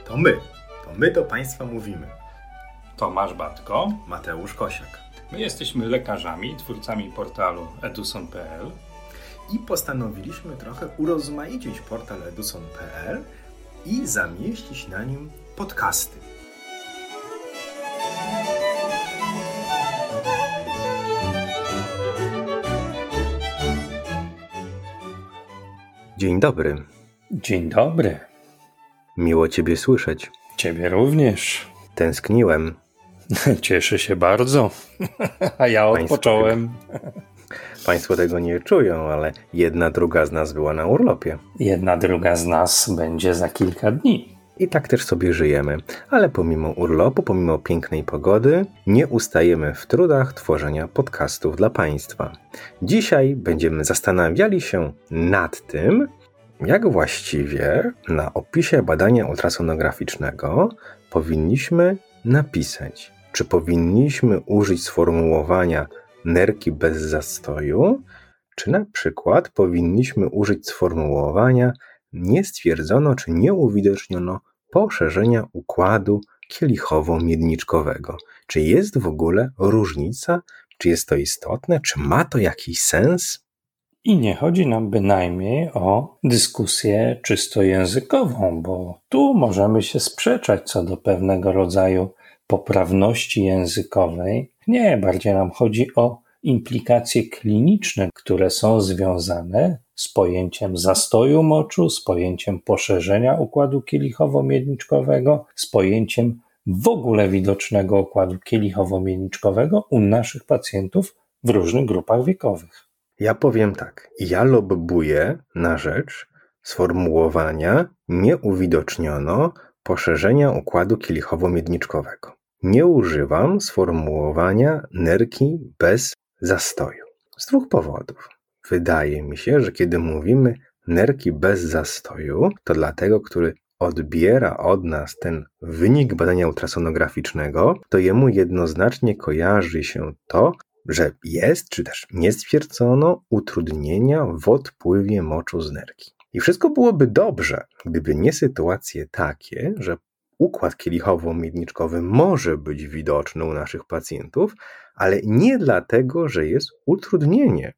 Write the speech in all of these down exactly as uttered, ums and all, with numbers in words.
To my, to my do Państwa mówimy. Tomasz Batko, Mateusz Kosiak. My jesteśmy lekarzami, twórcami portalu edusson kropka p l i postanowiliśmy trochę urozmaicić portal edusson kropka p l i zamieścić na nim podcasty. Dzień dobry. Dzień dobry. Miło Ciebie słyszeć. Ciebie również. Tęskniłem. Cieszę się bardzo. A ja odpocząłem. Państwo tego, Państwo tego nie czują, ale jedna druga z nas była na urlopie. Jedna druga z nas będzie za kilka dni. I tak też sobie żyjemy. Ale pomimo urlopu, pomimo pięknej pogody, nie ustajemy w trudach tworzenia podcastów dla Państwa. Dzisiaj będziemy zastanawiali się nad tym, jak właściwie na opisie badania ultrasonograficznego powinniśmy napisać. Czy powinniśmy użyć sformułowania nerki bez zastoju, czy na przykład powinniśmy użyć sformułowania nie stwierdzono czy nie uwidoczniono poszerzenia układu kielichowo-miedniczkowego. Czy jest w ogóle różnica? Czy jest to istotne? Czy ma to jakiś sens? I nie chodzi nam bynajmniej o dyskusję czysto językową, bo tu możemy się sprzeczać co do pewnego rodzaju poprawności językowej. Nie, bardziej nam chodzi o implikacje kliniczne, które są związane z pojęciem zastoju moczu, z pojęciem poszerzenia układu kielichowo-miedniczkowego, z pojęciem w ogóle widocznego układu kielichowo-miedniczkowego u naszych pacjentów w różnych grupach wiekowych. Ja powiem tak, ja lobbuję na rzecz sformułowania nie uwidoczniono poszerzenia układu kielichowo-miedniczkowego. Nie używam sformułowania nerki bez zastoju. Z dwóch powodów. Wydaje mi się, że kiedy mówimy nerki bez zastoju, to dla tego, który odbiera od nas ten wynik badania ultrasonograficznego, to jemu jednoznacznie kojarzy się to, że jest, czy też nie stwierdzono utrudnienia w odpływie moczu z nerki. I wszystko byłoby dobrze, gdyby nie sytuacje takie, że układ kielichowo-miedniczkowy może być widoczny u naszych pacjentów, ale nie dlatego, że jest utrudnienie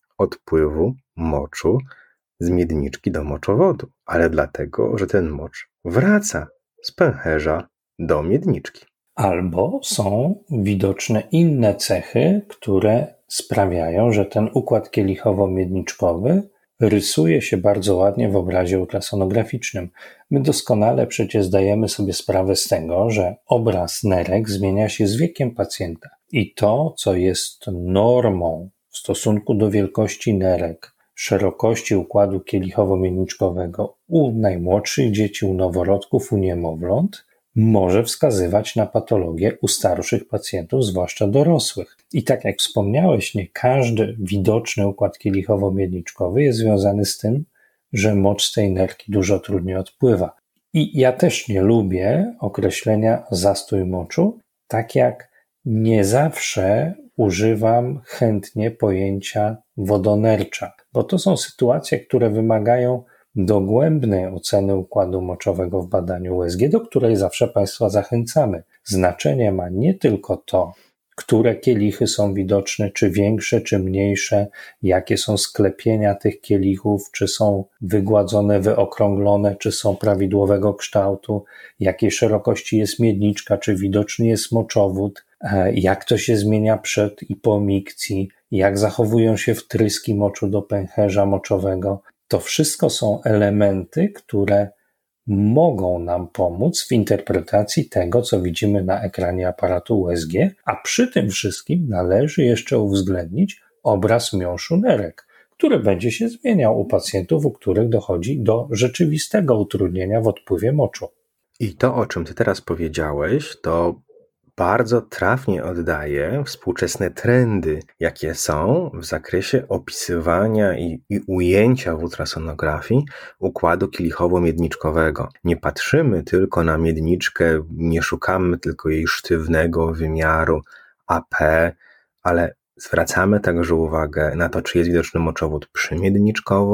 odpływu moczu z miedniczki do moczowodu, ale dlatego, że ten mocz wraca z pęcherza do miedniczki. Albo są widoczne inne cechy, które sprawiają, że ten układ kielichowo-miedniczkowy rysuje się bardzo ładnie w obrazie ultrasonograficznym. My doskonale przecież zdajemy sobie sprawę z tego, że obraz nerek zmienia się z wiekiem pacjenta. I to, co jest normą w stosunku do wielkości nerek, szerokości układu kielichowo-miedniczkowego u najmłodszych dzieci, u noworodków, u niemowląt, może wskazywać na patologię u starszych pacjentów, zwłaszcza dorosłych. I tak jak wspomniałeś, nie każdy widoczny układ kielichowo-miedniczkowy jest związany z tym, że mocz z tej nerki dużo trudniej odpływa. I ja też nie lubię określenia zastój moczu, tak jak nie zawsze używam chętnie pojęcia wodonercza, bo to są sytuacje, które wymagają dogłębnej oceny układu moczowego w badaniu U S G, do której zawsze Państwa zachęcamy. Znaczenie ma nie tylko to, które kielichy są widoczne, czy większe, czy mniejsze, jakie są sklepienia tych kielichów, czy są wygładzone, wyokrąglone, czy są prawidłowego kształtu, jakiej szerokości jest miedniczka, czy widoczny jest moczowód, jak to się zmienia przed i po mikcji, jak zachowują się wtryski moczu do pęcherza moczowego. To wszystko są elementy, które mogą nam pomóc w interpretacji tego, co widzimy na ekranie aparatu U S G, a przy tym wszystkim należy jeszcze uwzględnić obraz miąższu nerek, który będzie się zmieniał u pacjentów, u których dochodzi do rzeczywistego utrudnienia w odpływie moczu. I to, o czym Ty teraz powiedziałeś, to bardzo trafnie oddaje współczesne trendy, jakie są w zakresie opisywania i, i ujęcia w ultrasonografii układu kielichowo-miedniczkowego. Nie patrzymy tylko na miedniczkę, nie szukamy tylko jej sztywnego wymiaru A P, ale zwracamy także uwagę na to, czy jest widoczny moczowód przymiedniczkowo,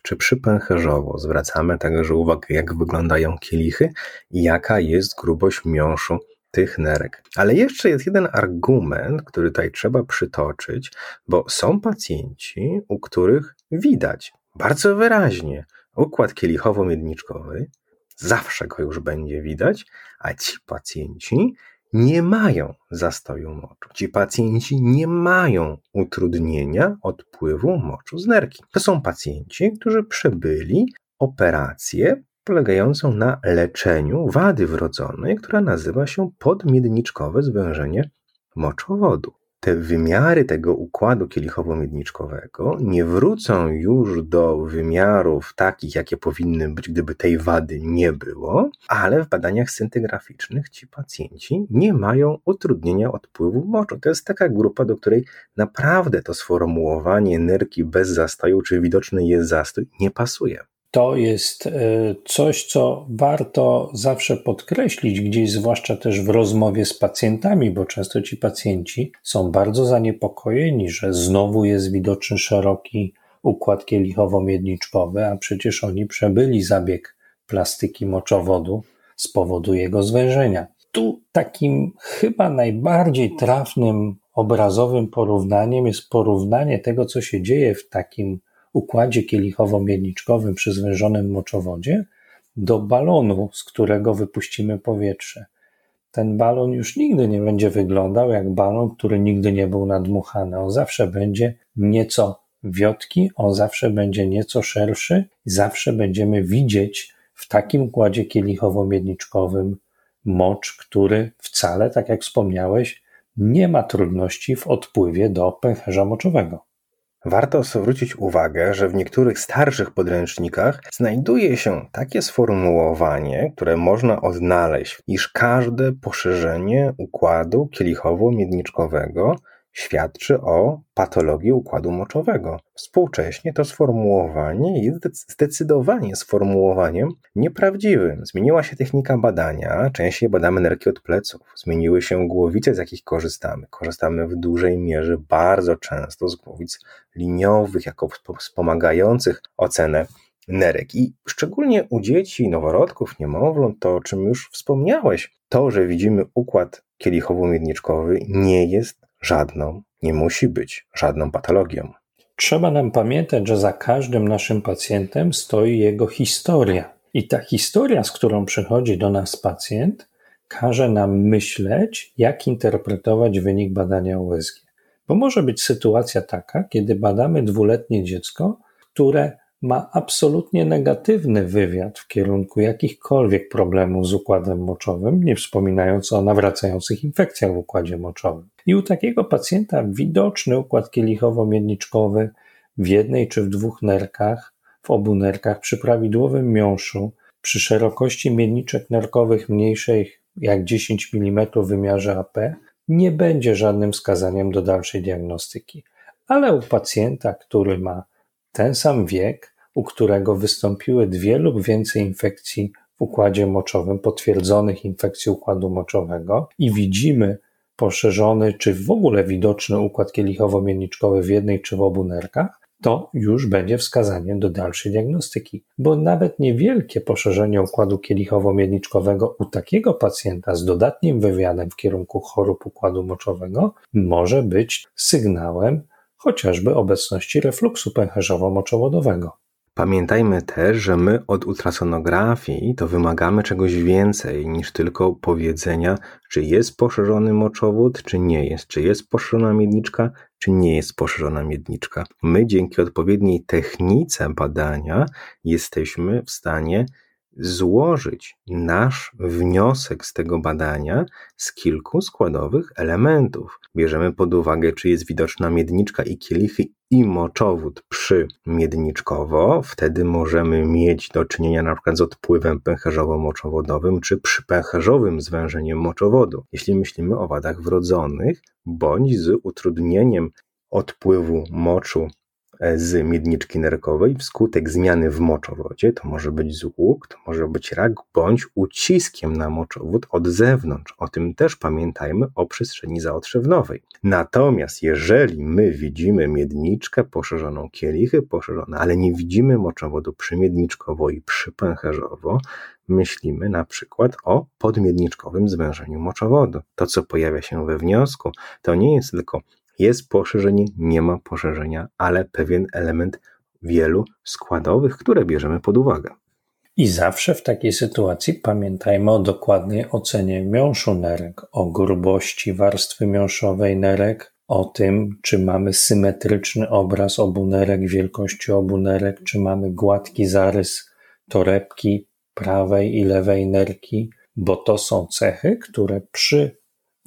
czy przypęcherzowo. Zwracamy także uwagę, jak wyglądają kielichy i jaka jest grubość miąższu tych nerek. Ale jeszcze jest jeden argument, który tutaj trzeba przytoczyć, bo są pacjenci, u których widać bardzo wyraźnie układ kielichowo-miedniczkowy, zawsze go już będzie widać, a ci pacjenci nie mają zastoju moczu. Ci pacjenci nie mają utrudnienia odpływu moczu z nerki. To są pacjenci, którzy przebyli operację polegającą na leczeniu wady wrodzonej, która nazywa się podmiedniczkowe zwężenie moczowodu. Te wymiary tego układu kielichowo-miedniczkowego nie wrócą już do wymiarów takich, jakie powinny być, gdyby tej wady nie było, ale w badaniach scintygraficznych ci pacjenci nie mają utrudnienia odpływu moczu. To jest taka grupa, do której naprawdę to sformułowanie nerki bez zastoju, czy widoczny jest zastój, nie pasuje. To jest coś, co warto zawsze podkreślić gdzieś, zwłaszcza też w rozmowie z pacjentami, bo często ci pacjenci są bardzo zaniepokojeni, że znowu jest widoczny szeroki układ kielichowo-miedniczkowy, a przecież oni przebyli zabieg plastyki moczowodu z powodu jego zwężenia. Tu takim chyba najbardziej trafnym obrazowym porównaniem jest porównanie tego, co się dzieje w takim układzie kielichowo-miedniczkowym przy zwężonym moczowodzie do balonu, z którego wypuścimy powietrze. Ten balon już nigdy nie będzie wyglądał jak balon, który nigdy nie był nadmuchany. On zawsze będzie nieco wiotki, on zawsze będzie nieco szerszy, zawsze będziemy widzieć w takim układzie kielichowo-miedniczkowym mocz, który wcale, tak jak wspomniałeś, nie ma trudności w odpływie do pęcherza moczowego. Warto zwrócić uwagę, że w niektórych starszych podręcznikach znajduje się takie sformułowanie, które można odnaleźć, iż każde poszerzenie układu kielichowo-miedniczkowego świadczy o patologii układu moczowego. Współcześnie to sformułowanie jest zdecydowanie sformułowaniem nieprawdziwym. Zmieniła się technika badania, częściej badamy nerki od pleców. Zmieniły się głowice, z jakich korzystamy. Korzystamy w dużej mierze, bardzo często z głowic liniowych, jako wspomagających ocenę nerek. I szczególnie u dzieci, noworodków, niemowląt, to o czym już wspomniałeś, to, że widzimy układ kielichowo-miedniczkowy, nie jest żadną, nie musi być żadną patologią. Trzeba nam pamiętać, że za każdym naszym pacjentem stoi jego historia. I ta historia, z którą przychodzi do nas pacjent, każe nam myśleć, jak interpretować wynik badania U S G. Bo może być sytuacja taka, kiedy badamy dwuletnie dziecko, które ma absolutnie negatywny wywiad w kierunku jakichkolwiek problemów z układem moczowym, nie wspominając o nawracających infekcjach w układzie moczowym. I u takiego pacjenta widoczny układ kielichowo-miedniczkowy w jednej czy w dwóch nerkach, w obu nerkach, przy prawidłowym miąższu, przy szerokości miedniczek nerkowych mniejszej jak dziesięć milimetrów w wymiarze A P, nie będzie żadnym wskazaniem do dalszej diagnostyki. Ale u pacjenta, który ma ten sam wiek, u którego wystąpiły dwie lub więcej infekcji w układzie moczowym, potwierdzonych infekcji układu moczowego i widzimy poszerzony czy w ogóle widoczny układ kielichowo-miedniczkowy w jednej czy w obu nerkach, to już będzie wskazaniem do dalszej diagnostyki. Bo nawet niewielkie poszerzenie układu kielichowo-miedniczkowego u takiego pacjenta z dodatnim wywiadem w kierunku chorób układu moczowego może być sygnałem chociażby obecności refluksu pęcherzowo-moczowodowego. Pamiętajmy też, że my od ultrasonografii to wymagamy czegoś więcej niż tylko powiedzenia, czy jest poszerzony moczowód, czy nie jest, czy jest poszerzona miedniczka, czy nie jest poszerzona miedniczka. My dzięki odpowiedniej technice badania jesteśmy w stanie złożyć nasz wniosek z tego badania z kilku składowych elementów. Bierzemy pod uwagę, czy jest widoczna miedniczka i kielichy i moczowód przymiedniczkowo, wtedy możemy mieć do czynienia na przykład z odpływem pęcherzowo-moczowodowym czy przypęcherzowym zwężeniem moczowodu. Jeśli myślimy o wadach wrodzonych, bądź z utrudnieniem odpływu moczu z miedniczki nerkowej wskutek zmiany w moczowodzie. To może być złóg, to może być rak, bądź uciskiem na moczowód od zewnątrz. O tym też pamiętajmy o przestrzeni zaotrzewnowej. Natomiast jeżeli my widzimy miedniczkę poszerzoną, kielichy poszerzone, ale nie widzimy moczowodu przymiedniczkowo i przypęcherzowo, myślimy na przykład o podmiedniczkowym zwężeniu moczowodu. To, co pojawia się we wniosku, to nie jest tylko jest poszerzenie, nie ma poszerzenia, ale pewien element wielu składowych, które bierzemy pod uwagę. I zawsze w takiej sytuacji pamiętajmy o dokładnej ocenie miąższu nerek, o grubości warstwy miąższowej nerek, o tym, czy mamy symetryczny obraz obu nerek, wielkości obu nerek, czy mamy gładki zarys torebki prawej i lewej nerki, bo to są cechy, które przy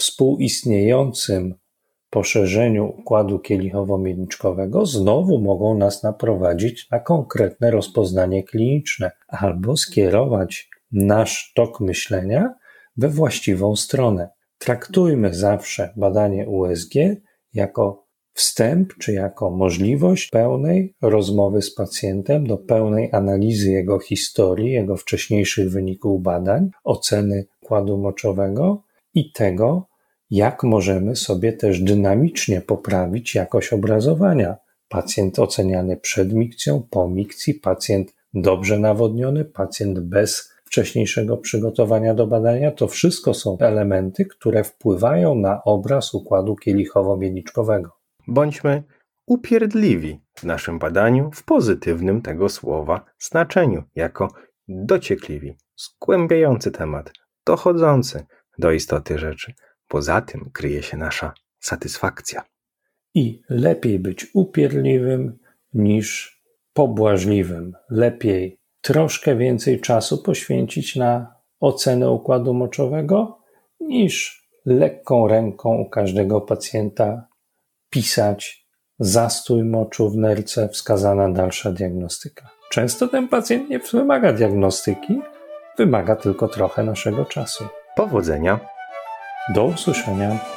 współistniejącym poszerzeniu układu kielichowo-miedniczkowego znowu mogą nas naprowadzić na konkretne rozpoznanie kliniczne albo skierować nasz tok myślenia we właściwą stronę. Traktujmy zawsze badanie U S G jako wstęp czy jako możliwość pełnej rozmowy z pacjentem, do pełnej analizy jego historii, jego wcześniejszych wyników badań, oceny układu moczowego i tego, jak możemy sobie też dynamicznie poprawić jakość obrazowania. Pacjent oceniany przed mikcją, po mikcji, pacjent dobrze nawodniony, pacjent bez wcześniejszego przygotowania do badania, to wszystko są elementy, które wpływają na obraz układu kielichowo-miedniczkowego. Bądźmy upierdliwi w naszym badaniu w pozytywnym tego słowa znaczeniu, jako dociekliwi, zgłębiający temat, dochodzący do istoty rzeczy. Poza tym kryje się nasza satysfakcja. I lepiej być upierdliwym niż pobłażliwym. Lepiej troszkę więcej czasu poświęcić na ocenę układu moczowego, niż lekką ręką u każdego pacjenta pisać zastój moczu w nerce, wskazana dalsza diagnostyka. Często ten pacjent nie wymaga diagnostyki, wymaga tylko trochę naszego czasu. Powodzenia! Do usłyszenia.